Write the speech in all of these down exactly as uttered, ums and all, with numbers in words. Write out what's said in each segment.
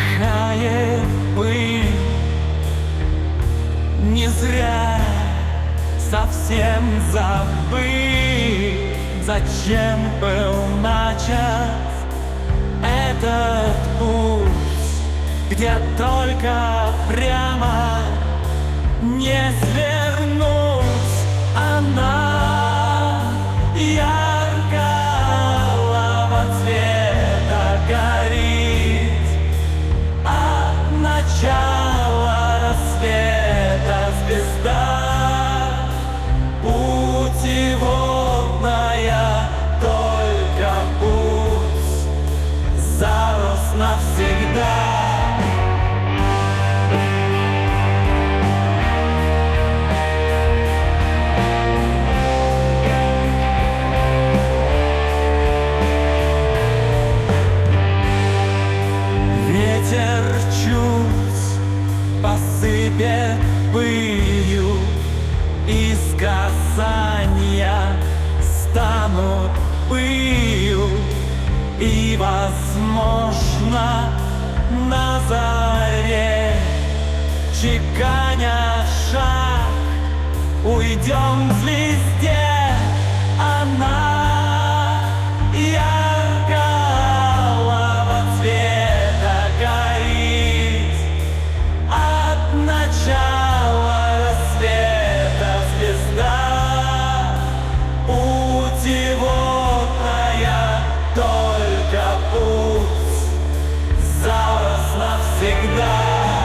Тихая пыль, не зря совсем забыть, зачем был начат этот путь, где только прямо не свернуть. Она яркого цвета горит от начала рассвета звезда, путеводная, только путь зарос навсегда. Ветер чуть посыпет пылью, из касания станут пылью, и, возможно, на заре, чеканя шаг, уйдем к звезде. Она яркого цвета горит от начала рассвета звезда, путеводная, только путь зарос навсегда.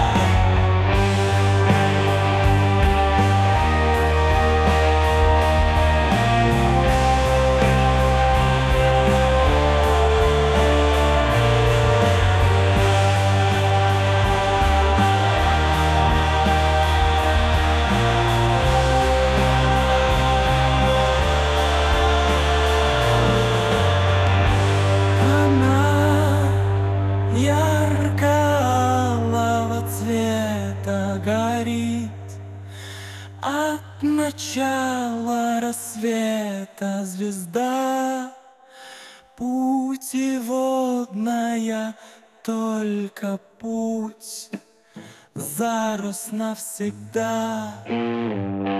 Яркого цвета горит от начала рассвета звезда, путеводная, только путь зарос навсегда.